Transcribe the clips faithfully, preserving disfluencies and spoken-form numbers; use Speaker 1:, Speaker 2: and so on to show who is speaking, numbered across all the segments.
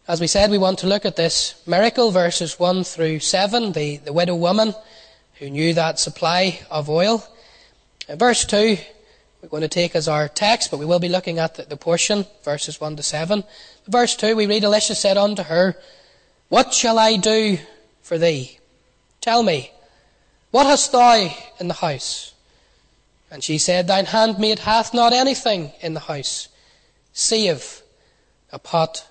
Speaker 1: As we said, we want to look at this miracle, verses one through seven, the, the widow woman who knew that supply of oil. In verse two, we're going to take as our text, but we will be looking at the, the portion, verses one to seven. Verse two, we read, Elisha said unto her, What shall I do for thee? Tell me, what hast thou in the house? And she said, Thine handmaid hath not anything in the house, save a pot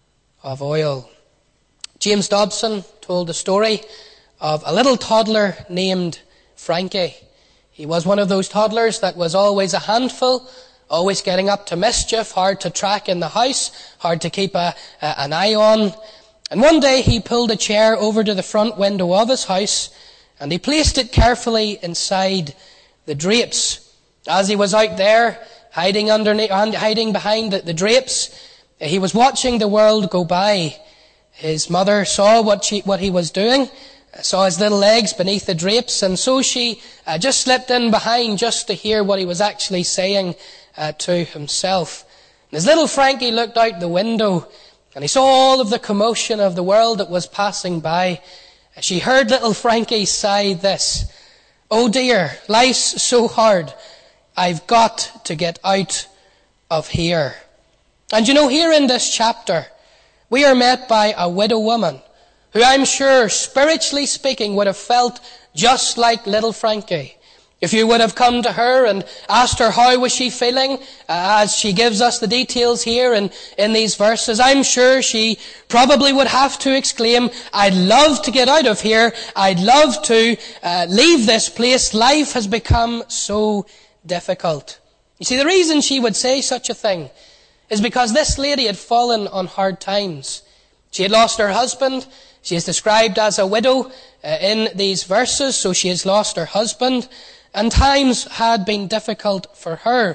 Speaker 1: of oil. James Dobson told the story of a little toddler named Frankie. He was one of those toddlers that was always a handful, always getting up to mischief, hard to track in the house, hard to keep a, a, an eye on. And one day he pulled a chair over to the front window of his house and he placed it carefully inside the drapes. As he was out there, hiding underneath, hiding behind the, the drapes, he was watching the world go by. His mother saw what she, what he was doing, saw his little legs beneath the drapes, and so she uh, just slipped in behind just to hear what he was actually saying uh, to himself. And as little Frankie looked out the window, and he saw all of the commotion of the world that was passing by, she heard little Frankie sigh this, Oh dear, life's so hard. I've got to get out of here. And you know, here in this chapter, we are met by a widow woman who I'm sure, spiritually speaking, would have felt just like little Frankie. If you would have come to her and asked her how was she feeling, uh, as she gives us the details here in, in these verses, I'm sure she probably would have to exclaim, I'd love to get out of here. I'd love to uh, leave this place. Life has become so difficult. You see, the reason she would say such a thing is because this lady had fallen on hard times. She had lost her husband. She is described as a widow uh, in these verses, so she has lost her husband, and times had been difficult for her.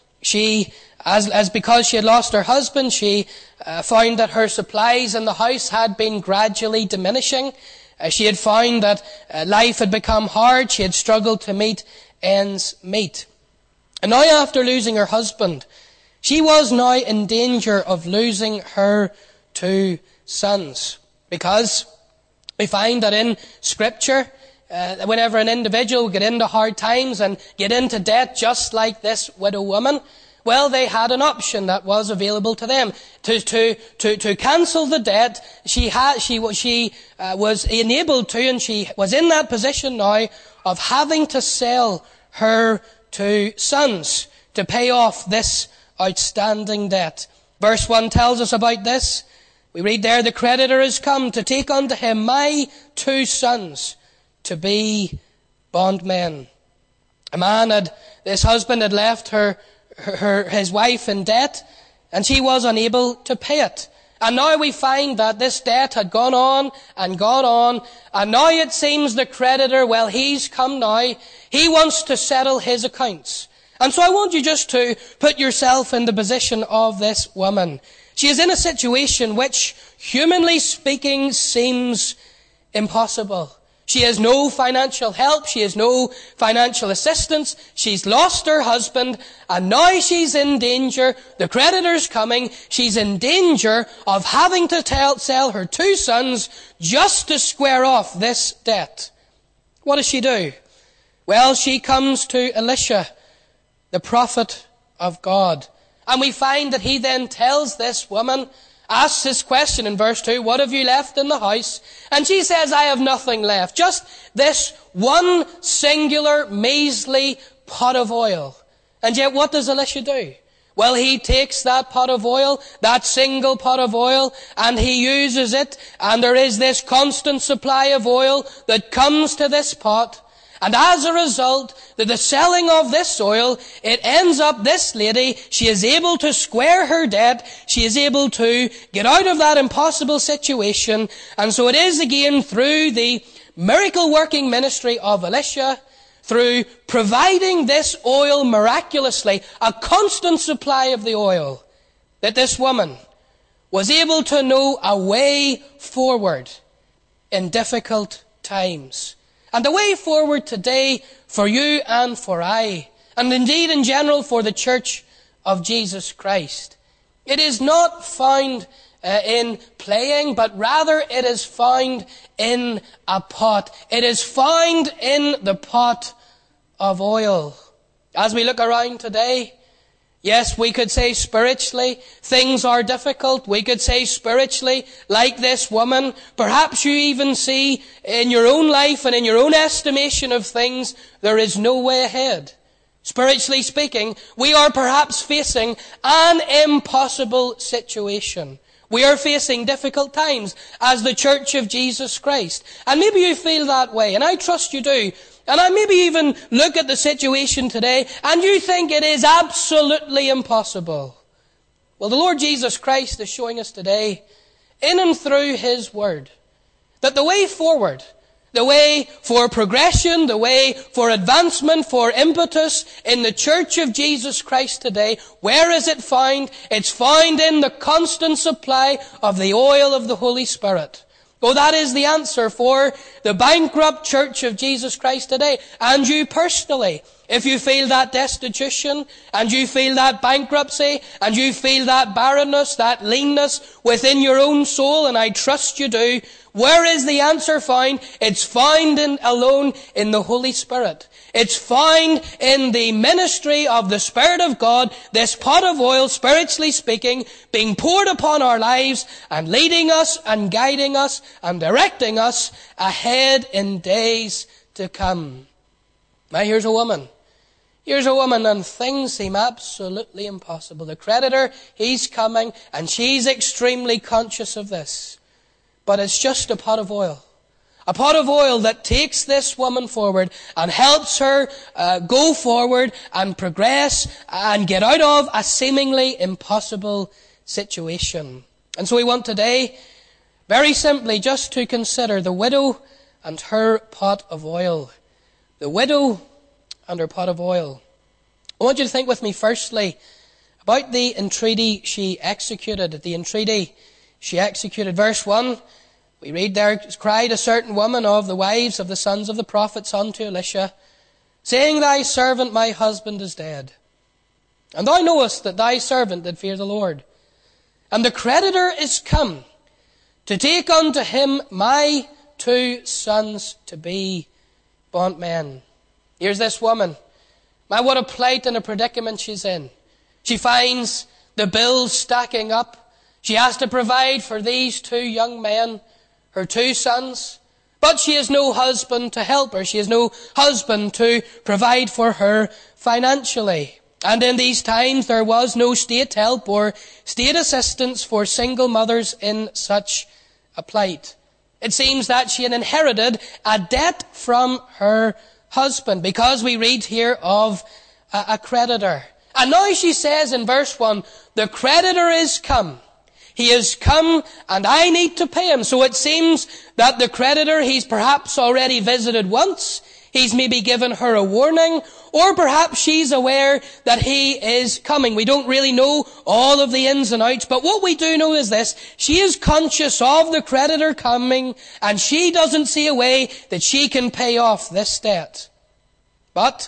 Speaker 1: She, as, as because she had lost her husband, she uh, found that her supplies in the house had been gradually diminishing. Uh, she had found that uh, life had become hard. She had struggled to meet ends meet. And now, after losing her husband, she was now in danger of losing her two sons. Because we find that in Scripture, uh, whenever an individual get into hard times and get into debt just like this widow woman, well, they had an option that was available to them. To, to, to, to cancel the debt, she had, she, she uh, was enabled to, and she was in that position now of having to sell her two sons to pay off this outstanding debt. Verse one tells us about this. We read there, the creditor is come to take unto him my two sons to be bondmen. A man had, this husband had left her, her, his wife in debt, and she was unable to pay it. And now we find that this debt had gone on and gone on, and now it seems the creditor, well, he's come now. He wants to settle his accounts. And so I want you just to put yourself in the position of this woman. She is in a situation which, humanly speaking, seems impossible. She has no financial help. She has no financial assistance. She's lost her husband, and now she's in danger. The creditor's coming. She's in danger of having to tell, sell her two sons just to square off this debt. What does she do? Well, she comes to Elisha, the prophet of God. And we find that he then tells this woman, asks this question in verse two, what have you left in the house? And she says, I have nothing left. Just this one singular, measly pot of oil. And yet what does Elisha do? Well, he takes that pot of oil, that single pot of oil, and he uses it. And there is this constant supply of oil that comes to this pot. And as a result, that the selling of this oil, it ends up this lady, she is able to square her debt, she is able to get out of that impossible situation. And so it is again through the miracle working ministry of Elisha, through providing this oil miraculously, a constant supply of the oil, that this woman was able to know a way forward in difficult times. And the way forward today for you and for I, and indeed in general for the Church of Jesus Christ, it is not found uh, in playing, but rather it is found in a pot. It is found in the pot of oil. As we look around today, yes, we could say spiritually, things are difficult. We could say spiritually, like this woman, perhaps you even see in your own life and in your own estimation of things, there is no way ahead. Spiritually speaking, we are perhaps facing an impossible situation. We are facing difficult times as the Church of Jesus Christ. And maybe you feel that way, and I trust you do. And I maybe even look at the situation today, and you think it is absolutely impossible. Well, the Lord Jesus Christ is showing us today, in and through His Word, that the way forward, the way for progression, the way for advancement, for impetus in the Church of Jesus Christ today, where is it found? It's found in the constant supply of the oil of the Holy Spirit. Oh, that is the answer for the bankrupt Church of Jesus Christ today. And you personally, if you feel that destitution, and you feel that bankruptcy, and you feel that barrenness, that leanness within your own soul, and I trust you do, where is the answer found? It's found in, alone in the Holy Spirit. It's found in the ministry of the Spirit of God, this pot of oil, spiritually speaking, being poured upon our lives and leading us and guiding us and directing us ahead in days to come. Now here's a woman. Here's a woman and things seem absolutely impossible. The creditor, he's coming and she's extremely conscious of this. But it's just a pot of oil. A pot of oil that takes this woman forward and helps her uh, go forward and progress and get out of a seemingly impossible situation. And so we want today, very simply, just to consider the widow and her pot of oil. The widow and her pot of oil. I want you to think with me firstly about the entreaty she executed. The entreaty she executed. Verse one, we read there, cried a certain woman of the wives of the sons of the prophets unto Elisha, saying, Thy servant my husband is dead. And thou knowest that thy servant did fear the Lord. And the creditor is come to take unto him my two sons to be bondmen. Here's this woman. My, what a plight and a predicament she's in. She finds the bills stacking up. She has to provide for these two young men, her two sons. But she has no husband to help her. She has no husband to provide for her financially. And in these times there was no state help or state assistance for single mothers in such a plight. It seems that she had inherited a debt from her husband, because we read here of a, a creditor. And now she says in verse one, the creditor is come. He is come and I need to pay him. So it seems that the creditor, he's perhaps already visited once. He's maybe given her a warning, or perhaps she's aware that he is coming. We don't really know all of the ins and outs, but what we do know is this. She is conscious of the creditor coming, and she doesn't see a way that she can pay off this debt. But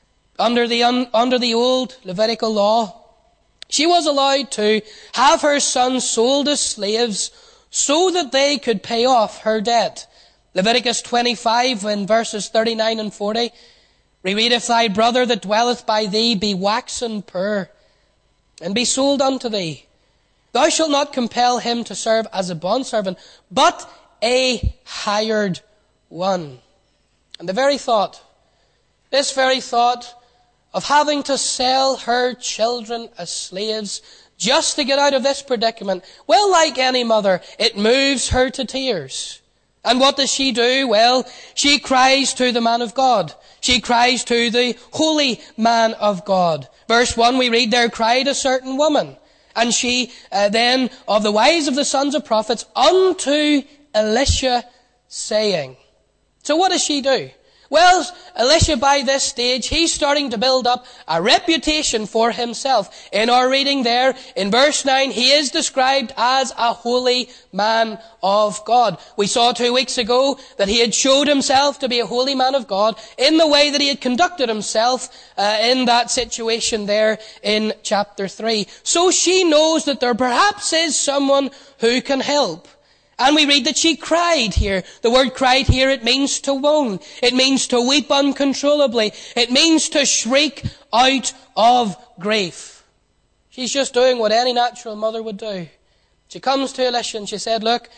Speaker 1: under the, un, under the old Levitical law, she was allowed to have her sons sold as slaves so that they could pay off her debt. Leviticus twenty-five in verses thirty-nine and forty, we read, If thy brother that dwelleth by thee be waxen poor, and be sold unto thee, thou shalt not compel him to serve as a bondservant, but a hired one. And the very thought, this very thought of having to sell her children as slaves just to get out of this predicament, well, like any mother, it moves her to tears. And what does she do? Well, she cries to the man of God. She cries to the holy man of God. Verse one, we read there, cried a certain woman. And she uh, then, of the wives of the sons of prophets, unto Elisha, saying. So what does she do? Well, Elisha, by this stage, he's starting to build up a reputation for himself. In our reading there, in verse nine, he is described as a holy man of God. We saw two weeks ago that he had showed himself to be a holy man of God in the way that he had conducted himself uh, in that situation there in chapter three. So she knows that there perhaps is someone who can help. And we read that she cried here. The word cried here, it means to moan. It means to weep uncontrollably. It means to shriek out of grief. She's just doing what any natural mother would do. She comes to Elisha and she said, look,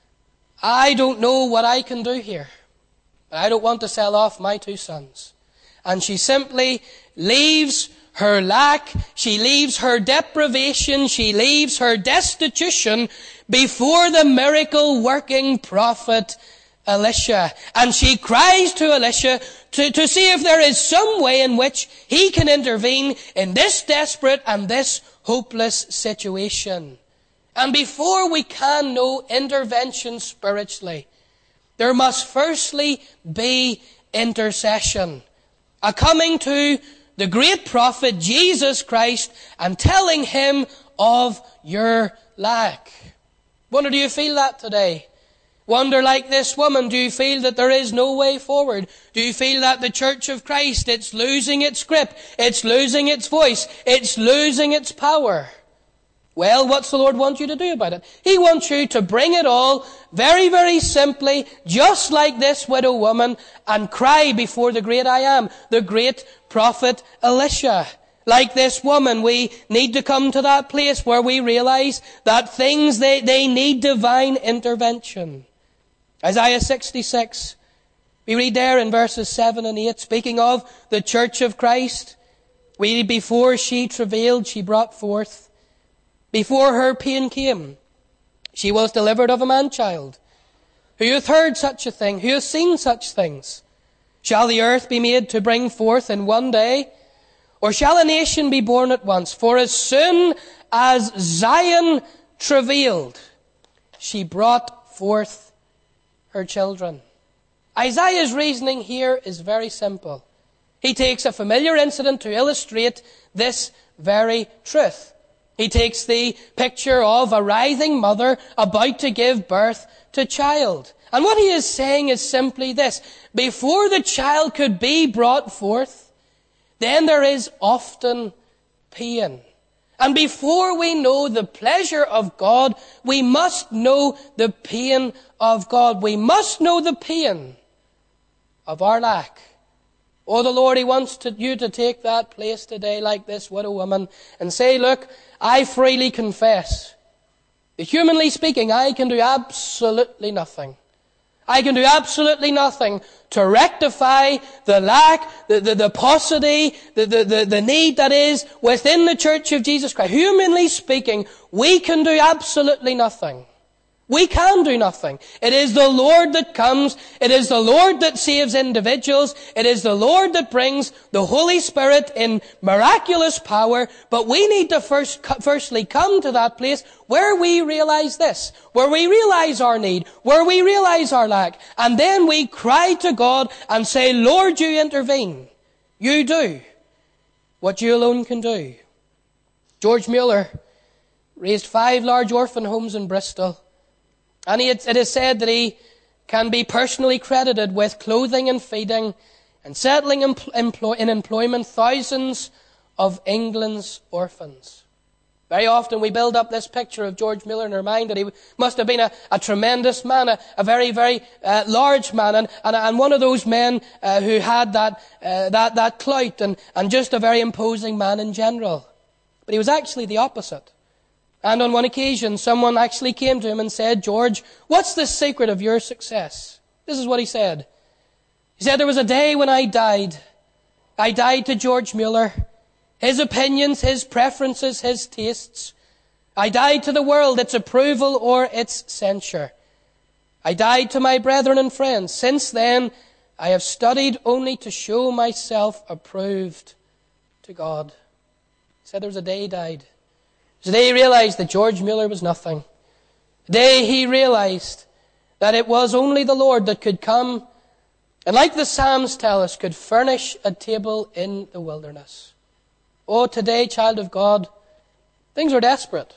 Speaker 1: I don't know what I can do here, but I don't want to sell off my two sons. And she simply leaves her lack, she leaves her deprivation, she leaves her destitution before the miracle-working prophet Elisha. And she cries to Elisha to, to see if there is some way in which he can intervene in this desperate and this hopeless situation. And before we can know intervention spiritually, there must firstly be intercession. A coming to the great prophet Jesus Christ and telling him of your lack. Wonder, do you feel that today? Wonder, like this woman, do you feel that there is no way forward? Do you feel that the Church of Christ, it's losing its grip, it's losing its voice, it's losing its power? Well, what's the Lord want you to do about it? He wants you to bring it all very, very simply, just like this widow woman, and cry before the great I Am, the great prophet Elisha. Like this woman, we need to come to that place where we realize that things, they, they need divine intervention. Isaiah sixty-six, we read there in verses seven and eight, speaking of the Church of Christ, we read, before she travailed, she brought forth. Before her pain came, she was delivered of a man-child. Who hath heard such a thing? Who hath seen such things? Shall the earth be made to bring forth in one day? Or shall a nation be born at once? For as soon as Zion travailed, she brought forth her children. Isaiah's reasoning here is very simple. He takes a familiar incident to illustrate this very truth. He takes the picture of a writhing mother about to give birth to child. And what he is saying is simply this. Before the child could be brought forth, then there is often pain. And before we know the pleasure of God, we must know the pain of God. We must know the pain of our lack. Oh, the Lord, He wants to, you to take that place today like this widow woman and say, look, I freely confess that humanly speaking, I can do absolutely nothing. I can do absolutely nothing to rectify the lack, the, the, the paucity, the, the, the, the need that is within the Church of Jesus Christ. Humanly speaking, we can do absolutely nothing. We can do nothing. It is the Lord that comes. It is the Lord that saves individuals. It is the Lord that brings the Holy Spirit in miraculous power. But we need to first, firstly come to that place where we realize this, where we realize our need, where we realize our lack. And then we cry to God and say, Lord, you intervene. You do what you alone can do. George Mueller raised five large orphan homes in Bristol. And it is said that he can be personally credited with clothing and feeding and settling in employment thousands of England's orphans. Very often we build up this picture of George Mueller in our mind that he must have been a, a tremendous man, a, a very, very uh, large man, and, and, and one of those men uh, who had that, uh, that, that clout and, and just a very imposing man in general. But he was actually the opposite. And on one occasion, someone actually came to him and said, George, what's the secret of your success? This is what he said. He said, there was a day when I died. I died to George Mueller, his opinions, his preferences, his tastes. I died to the world, its approval or its censure. I died to my brethren and friends. Since then, I have studied only to show myself approved to God. He said there was a day he died. The day he realized that George Mueller was nothing. The day he realized that it was only the Lord that could come and like the Psalms tell us, could furnish a table in the wilderness. Oh, today, child of God, things are desperate.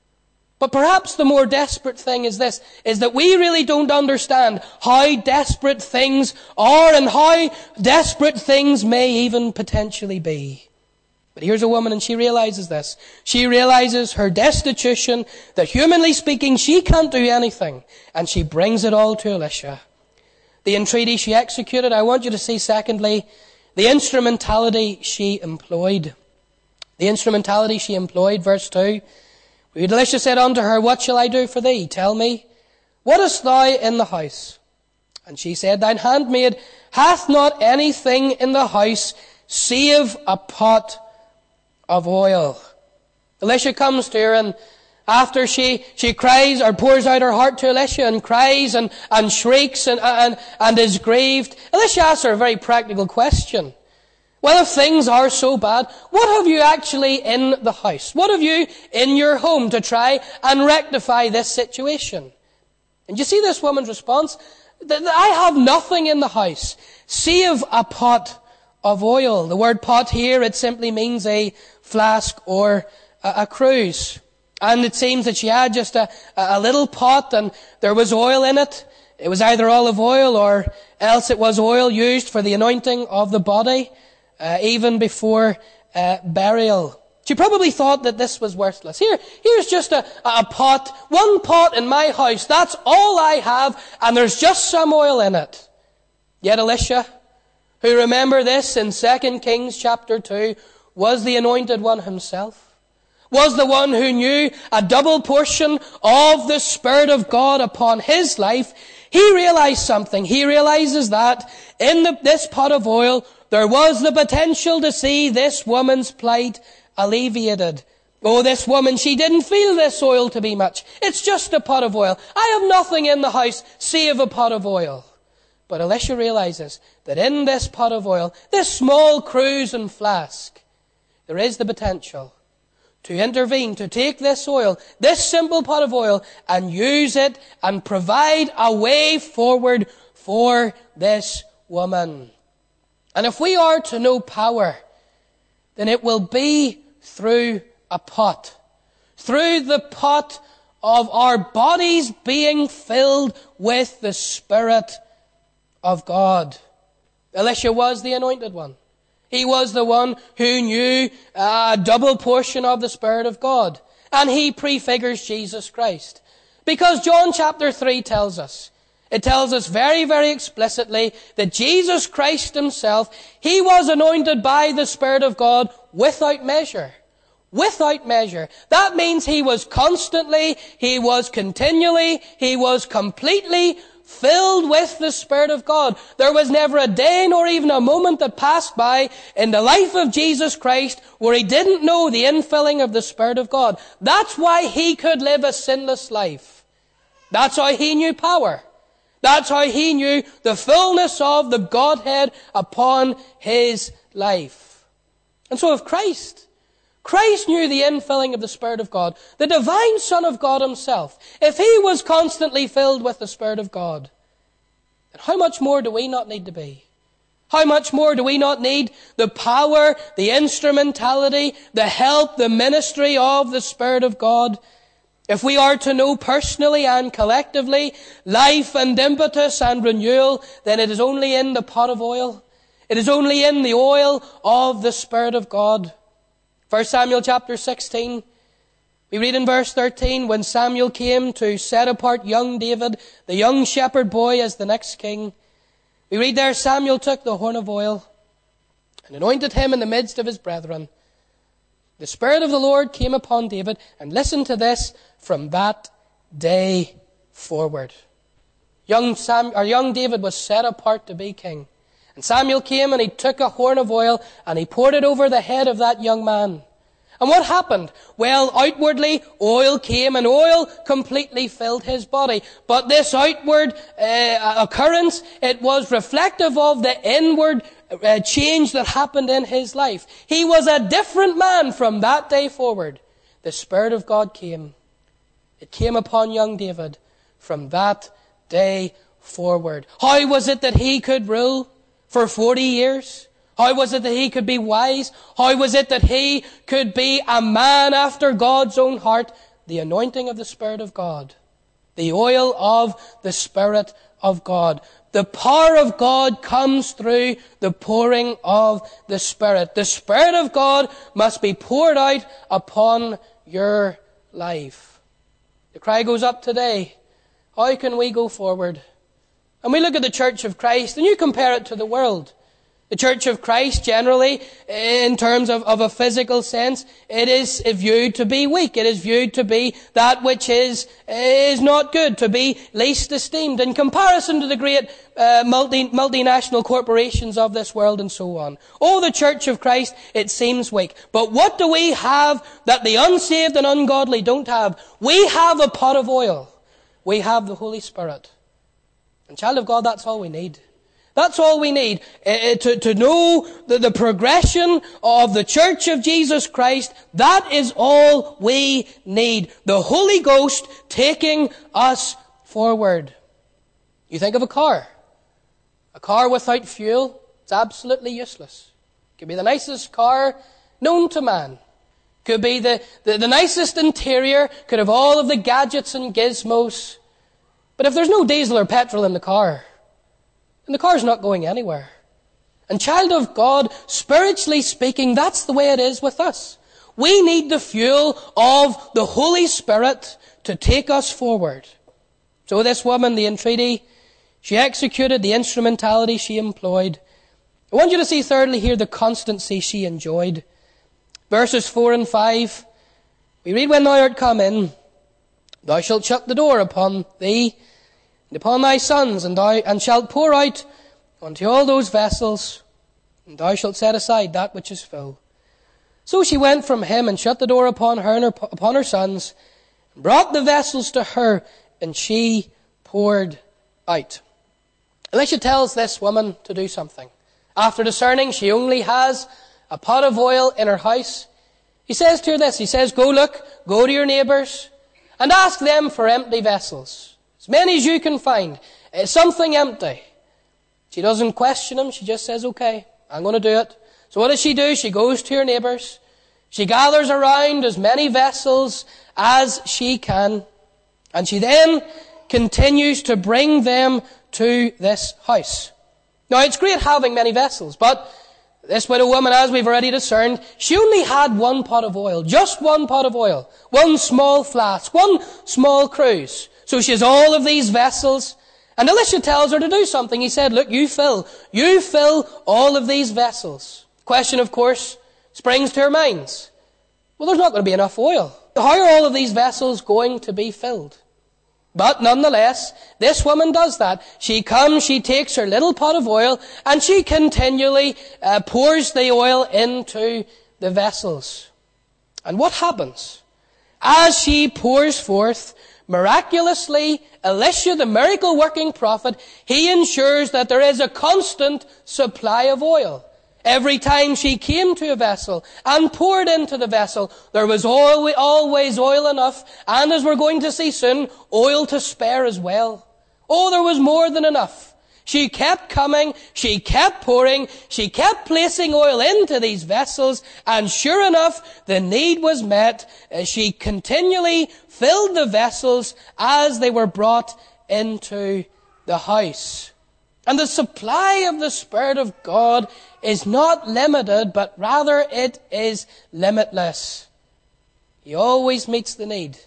Speaker 1: But perhaps the more desperate thing is this, is that we really don't understand how desperate things are and how desperate things may even potentially be. But here's a woman and she realizes this. She realizes her destitution, that humanly speaking she can't do anything, and she brings it all to Elisha. The entreaty she executed, I want you to see secondly, the instrumentality she employed. The instrumentality she employed, verse two. Elisha said unto her, what shall I do for thee? Tell me, what hast thou in the house? And she said, thine handmaid hath not anything in the house, save a pot of oil. Elisha comes to her, and after she, she cries or pours out her heart to Elisha and cries and, and shrieks and, and, and is grieved, Elisha asks her a very practical question. Well, if things are so bad, what have you actually in the house? What have you in your home to try and rectify this situation? And you see this woman's response? I have nothing in the house, save a pot of oil. The word pot here, it simply means a flask or a, a cruse. And it seems that she had just a, a little pot and there was oil in it. It was either olive oil or else it was oil used for the anointing of the body. Uh, even before uh, burial. She probably thought that this was worthless. Here, here's just a, a pot, one pot in my house. That's all I have, and there's just some oil in it. Yet Elisha, who, remember this in Second Kings chapter two, was the anointed one himself, was the one who knew a double portion of the Spirit of God upon his life. He realized something. He realizes that in the, this pot of oil, there was the potential to see this woman's plight alleviated. Oh, this woman, she didn't feel this oil to be much. It's just a pot of oil. I have nothing in the house save a pot of oil. But Elisha realizes that in this pot of oil, this small cruse and flask, there is the potential to intervene, to take this oil, this simple pot of oil, and use it and provide a way forward for this woman. And if we are to know power, then it will be through a pot. Through the pot of our bodies being filled with the Spirit of God. Elisha was the anointed one. He was the one who knew a double portion of the Spirit of God. And he prefigures Jesus Christ. Because John chapter three tells us, it tells us very, very explicitly that Jesus Christ himself, he was anointed by the Spirit of God without measure. Without measure. That means he was constantly, he was continually, he was completely filled with the Spirit of God. There was never a day nor even a moment that passed by in the life of Jesus Christ where he didn't know the infilling of the Spirit of God. That's why he could live a sinless life. That's how he knew power. That's how he knew the fullness of the Godhead upon his life. And so if Christ, Christ knew the infilling of the Spirit of God, the divine Son of God himself, if he was constantly filled with the Spirit of God, then how much more do we not need to be? How much more do we not need the power, the instrumentality, the help, the ministry of the Spirit of God? If we are to know personally and collectively life and impetus and renewal, then it is only in the pot of oil. It is only in the oil of the Spirit of God. First Samuel chapter sixteen, we read in verse thirteen, when Samuel came to set apart young David, the young shepherd boy, as the next king, we read there, Samuel took the horn of oil and anointed him in the midst of his brethren. The Spirit of the Lord came upon David, and listen to this, from that day forward. Young, Sam, or young David was set apart to be king. And Samuel came and he took a horn of oil and he poured it over the head of that young man. And what happened? Well, outwardly, oil came and oil completely filled his body. But this outward uh, occurrence, it was reflective of the inward uh, change that happened in his life. He was a different man from that day forward. The Spirit of God came. It came upon young David from that day forward. How was it that he could rule for forty years? How was it that he could be wise? How was it that he could be a man after God's own heart? The anointing of the Spirit of God. The oil of the Spirit of God. The power of God comes through the pouring of the Spirit. The Spirit of God must be poured out upon your life. The cry goes up today. How can we go forward? And we look at the Church of Christ and you compare it to the world. The Church of Christ generally, in terms of, of a physical sense, it is viewed to be weak. It is viewed to be that which is, is not good, to be least esteemed in comparison to the great uh, multi, multinational corporations of this world and so on. Oh, the Church of Christ, it seems weak. But what do we have that the unsaved and ungodly don't have? We have a pot of oil. We have the Holy Spirit. And child of God, that's all we need. That's all we need, uh, to, to know the, the progression of the Church of Jesus Christ. That is all we need. The Holy Ghost taking us forward. You think of a car. A car without fuel, it's absolutely useless. It could be the nicest car known to man. Could be the, the, the nicest interior, could have all of the gadgets and gizmos. But if there's no diesel or petrol in the car, and the car's not going anywhere. And child of God, spiritually speaking, that's the way it is with us. We need the fuel of the Holy Spirit to take us forward. So this woman, the entreaty, she executed the instrumentality she employed. I want you to see thirdly here the constancy she enjoyed. Verses four and five. We read, when thou art come in, thou shalt shut the door upon thee, and upon thy sons, and thou and shalt pour out unto all those vessels, and thou shalt set aside that which is full. So she went from him and shut the door upon her and her, upon her sons, and brought the vessels to her, and she poured out. Elisha tells this woman to do something. After discerning she only has a pot of oil in her house, he says to her this, he says, go look, go to your neighbours, and ask them for empty vessels. As many as you can find. It's something empty. She doesn't question him. She just says, okay, I'm going to do it. So what does she do? She goes to her neighbours. She gathers around as many vessels as she can. And she then continues to bring them to this house. Now, it's great having many vessels, but this widow woman, as we've already discerned, she only had one pot of oil. Just one pot of oil. One small flask. One small cruse. So she has all of these vessels. And Elisha tells her to do something. He said, look, you fill. You fill all of these vessels. Question, of course, springs to her minds. Well, there's not going to be enough oil. How are all of these vessels going to be filled? But nonetheless, this woman does that. She comes, she takes her little pot of oil, and she continually uh, pours the oil into the vessels. And what happens? As she pours forth, miraculously, Elisha, the miracle-working prophet, he ensures that there is a constant supply of oil. Every time she came to a vessel and poured into the vessel, there was always oil enough, and as we're going to see soon, oil to spare as well. Oh, there was more than enough. She kept coming, she kept pouring, she kept placing oil into these vessels, and sure enough, the need was met. She continually filled the vessels as they were brought into the house. And the supply of the Spirit of God is not limited, but rather it is limitless. He always meets the need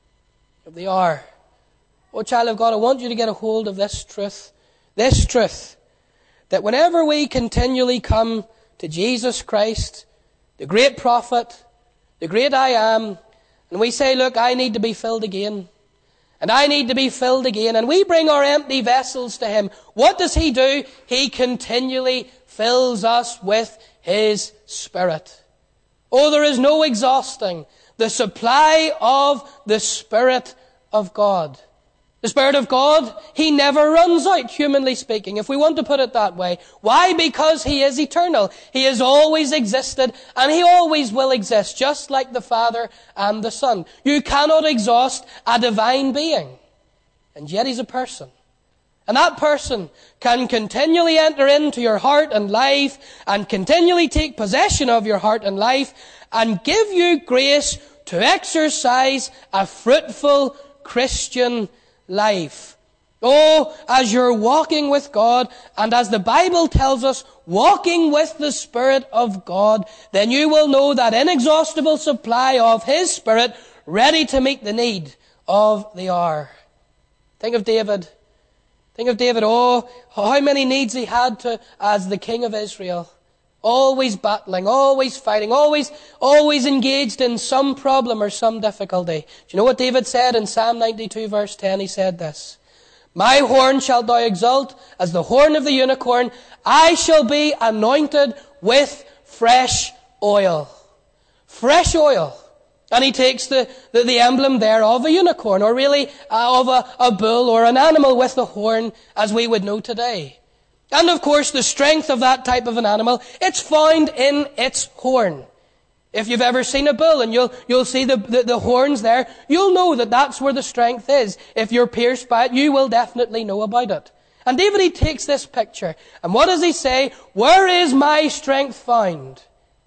Speaker 1: of the hour. Oh, child of God, I want you to get a hold of this truth. This truth, that whenever we continually come to Jesus Christ, the great prophet, the great I am, and we say, look, I need to be filled again, and I need to be filled again, and we bring our empty vessels to Him, what does He do? He continually fills us with His Spirit. Oh, there is no exhausting the supply of the Spirit of God. The Spirit of God, He never runs out, humanly speaking, if we want to put it that way. Why? Because He is eternal. He has always existed, and He always will exist, just like the Father and the Son. You cannot exhaust a divine being, and yet He's a person. And that person can continually enter into your heart and life and continually take possession of your heart and life and give you grace to exercise a fruitful Christian life. Oh, as you're walking with God, and as the Bible tells us, walking with the Spirit of God, then you will know that inexhaustible supply of His Spirit ready to meet the need of the hour. Think of David. Think of David. Oh, how many needs he had to, as the king of Israel. Always battling, always fighting, always, always engaged in some problem or some difficulty. Do you know what David said in Psalm ninety-two verse ten? He said this: My horn shalt thou exalt as the horn of the unicorn. I shall be anointed with fresh oil. Fresh oil. And he takes the, the, the emblem there of a unicorn, or really uh, of a, a bull or an animal with the horn, as we would know today. And of course, the strength of that type of an animal, it's found in its horn. If you've ever seen a bull and you'll, you'll see the, the, the horns there, you'll know that that's where the strength is. If you're pierced by it, you will definitely know about it. And David, he takes this picture, and what does he say? Where is my strength found?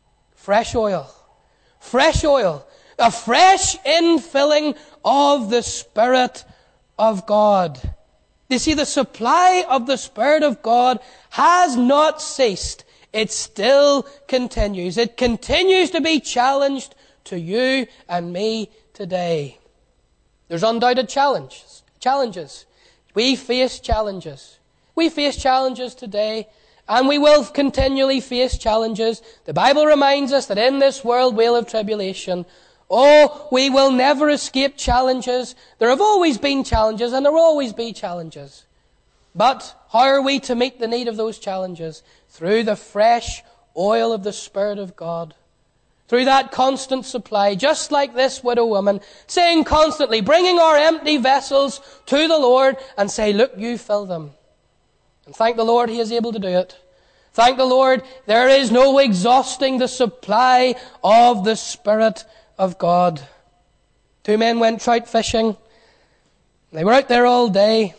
Speaker 1: Fresh oil. Fresh oil. A fresh infilling of the Spirit of God. You see, the supply of the Spirit of God has not ceased. It still continues. It continues to be challenged to you and me today. There's undoubted challenges. Challenges. We face challenges. We face challenges today, and we will continually face challenges. The Bible reminds us that in this world we'll have tribulation. Oh, we will never escape challenges. There have always been challenges, and there will always be challenges. But how are we to meet the need of those challenges? Through the fresh oil of the Spirit of God. Through that constant supply, just like this widow woman, saying constantly, bringing our empty vessels to the Lord and say, look, you fill them. And thank the Lord He is able to do it. Thank the Lord there is no exhausting the supply of the Spirit of God. Two men went trout fishing. They were out there all day.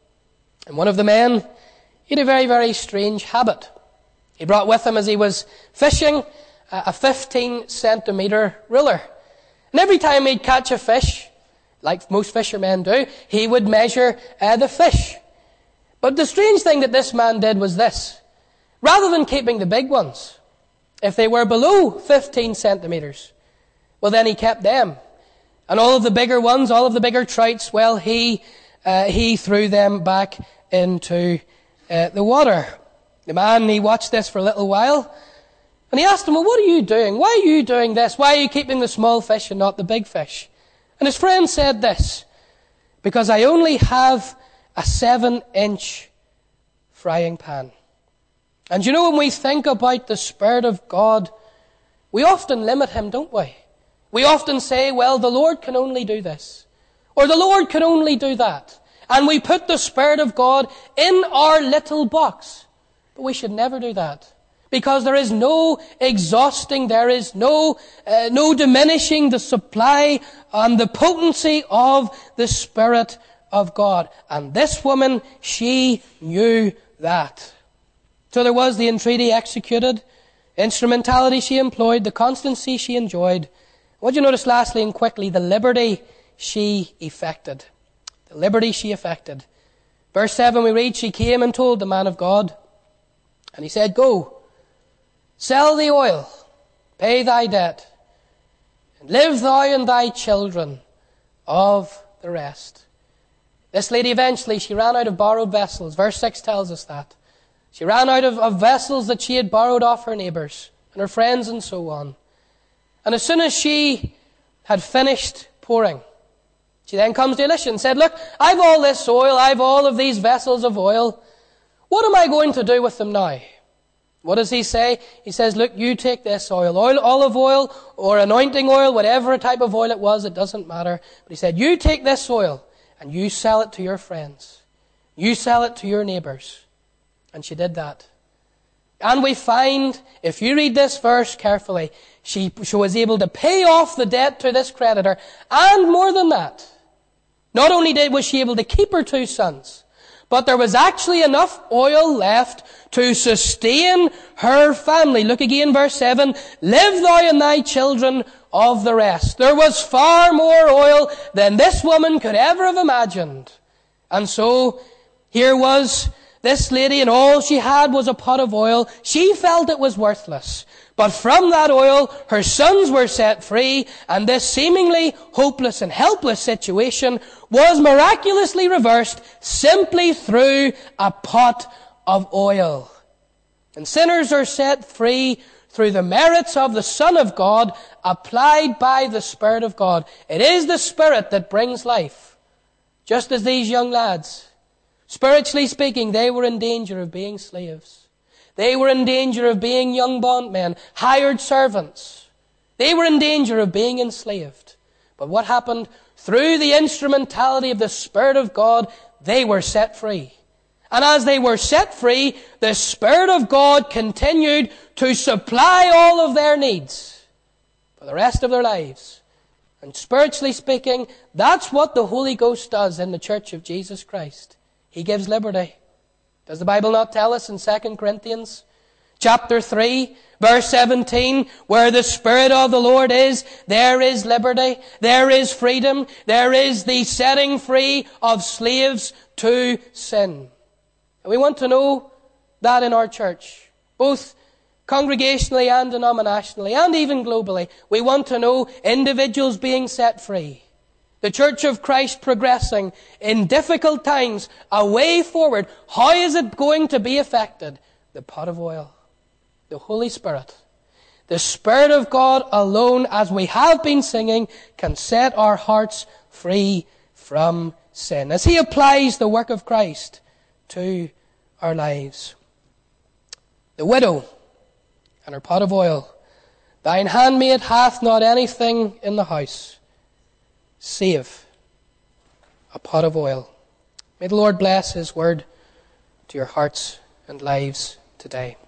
Speaker 1: And one of the men, he had a very, very strange habit. He brought with him, as he was fishing, a fifteen centimetre ruler. And every time he'd catch a fish, like most fishermen do, he would measure uh, the fish. But the strange thing that this man did was this. Rather than keeping the big ones, if they were below fifteen centimetres, well, then he kept them. And all of the bigger ones, all of the bigger trouts, well, he uh, he threw them back into uh, the water. The man, he watched this for a little while, and he asked him, well, what are you doing? Why are you doing this? Why are you keeping the small fish and not the big fish? And his friend said this: because I only have a seven-inch frying pan. And you know, when we think about the Spirit of God, we often limit Him, don't we? We often say, well, the Lord can only do this. Or the Lord can only do that. And we put the Spirit of God in our little box. But we should never do that. Because there is no exhausting, there is no, uh, no diminishing the supply and the potency of the Spirit of God. And this woman, she knew that. So there was the entreaty executed, instrumentality she employed, the constancy she enjoyed. What do you notice lastly and quickly? The liberty she effected. The liberty she effected. Verse seven we read, she came and told the man of God, and he said, go, sell the oil, pay thy debt, and live thou and thy children of the rest. This lady eventually, she ran out of borrowed vessels. Verse six tells us that. She ran out of, of vessels that she had borrowed off her neighbours and her friends and so on. And as soon as she had finished pouring, she then comes to Elisha and said, look, I've all this oil, I've all of these vessels of oil. What am I going to do with them now? What does he say? He says, look, you take this oil, oil, olive oil or anointing oil, whatever type of oil it was, it doesn't matter. But he said, you take this oil and you sell it to your friends. You sell it to your neighbours. And she did that. And we find, if you read this verse carefully, she, she was able to pay off the debt to this creditor. And more than that, not only did was she able to keep her two sons, but there was actually enough oil left to sustain her family. Look again, verse seven. Live thou and thy children of the rest. There was far more oil than this woman could ever have imagined. And so, here was this lady, and all she had was a pot of oil. She felt it was worthless. But from that oil, her sons were set free, and this seemingly hopeless and helpless situation was miraculously reversed simply through a pot of oil. And sinners are set free through the merits of the Son of God applied by the Spirit of God. It is the Spirit that brings life. Just as these young lads, spiritually speaking, they were in danger of being slaves. They were in danger of being young bondmen, hired servants. They were in danger of being enslaved. But what happened? Through the instrumentality of the Spirit of God, they were set free. And as they were set free, the Spirit of God continued to supply all of their needs for the rest of their lives. And spiritually speaking, that's what the Holy Ghost does in the Church of Jesus Christ. He gives liberty. Does the Bible not tell us in Second Corinthians chapter three, verse seventeen, where the Spirit of the Lord is, there is liberty, there is freedom, there is the setting free of slaves to sin. And we want to know that in our church, both congregationally and denominationally, and even globally. We want to know individuals being set free. The Church of Christ progressing in difficult times, a way forward. How is it going to be affected? The pot of oil, the Holy Spirit. The Spirit of God alone, as we have been singing, can set our hearts free from sin, as He applies the work of Christ to our lives. The widow and her pot of oil. Thine handmaid hath not anything in the house, save a pot of oil. May the Lord bless His word to your hearts and lives today.